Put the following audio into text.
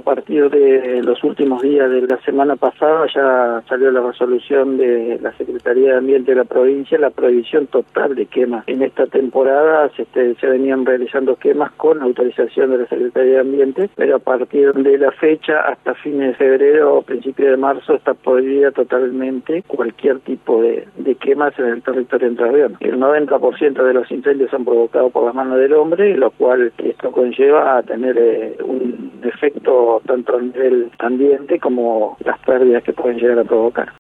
partir de los últimos días de la semana pasada ya salió la resolución de la Secretaría de Ambiente de la provincia, la prohibición total de quemas. En esta temporada se venían realizando quemas con autorización de la Secretaría de Ambiente, pero a partir de la fecha hasta fines de febrero o principios de marzo está prohibida totalmente cualquier tipo de quemas en el territorio entrerriano. El 90% de los incendios son provocados por las manos del hombre, lo cual esto conlleva a tener un efecto tanto a nivel ambiente como las pérdidas que pueden llegar a provocar.